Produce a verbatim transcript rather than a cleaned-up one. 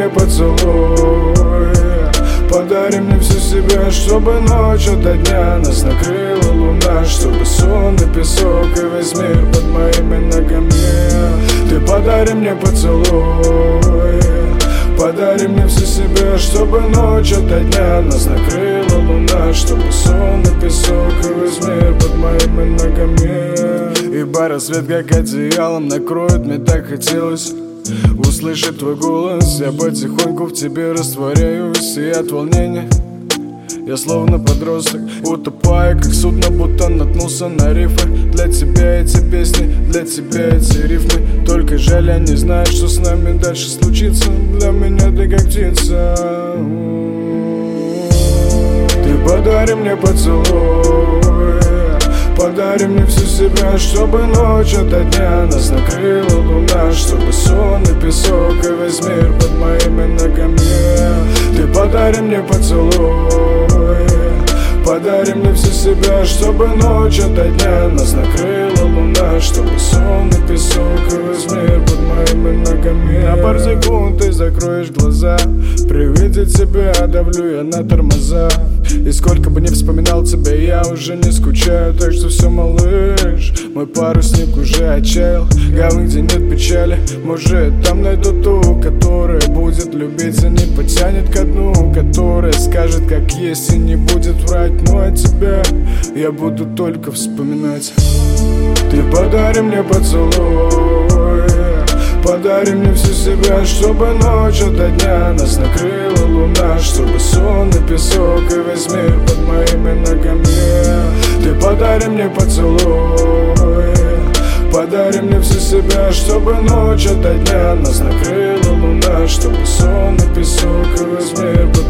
мне поцелуй, подари мне всю себя, чтобы ночь ото дня нас накрыла луна, чтобы сон и песок и весь мир под моими ногами. Ты подари мне поцелуй, подари мне всю себя, чтобы ночь ото дня нас накрыла луна, чтобы сон и песок и весь мир под моими ногами. Ибо рассвет как одеялом накроет, мне так хотелось услышать твой голос. Я потихоньку в тебе растворяюсь, и от волнения я словно подросток, утопая как судно, будто наткнулся на рифы. Для тебя эти песни, для тебя эти рифмы. Только жаль, я не знаю, что с нами дальше случится. Для меня ты как птица. Ты подари мне поцелуй, подари мне всю себя, чтобы ночь ото дня нас накрыла луна, чтобы сон и песок и весь мир под моими ногами. Ты подари мне поцелуй, подари мне всю себя, чтобы ночь ото дня нас накрыла луна, чтобы сон и песок и весь мир под моими ногами. На пару секунд ты закроешь глаза, при виде тебя давлю я на тормоза. И сколько бы ни вспоминал тебя, я уже не скучаю. Так что все, малыш, мой парусник уже отчаял. Гавань, где нет печали, может там найду ту, которая будет любить и не потянет ко дну, которая скажет как есть и не будет врать. Ну а тебя я буду только вспоминать. Ты подари мне поцелуй, подари мне всю себя, чтобы ночь ото дня нас накрыла луна, чтобы сон и песок и весь мир под моими ногами. Ты подари мне поцелуй, подари мне всю себя, чтобы ночь ото дня нас накрыла луна, чтобы сон и песок и весь мир под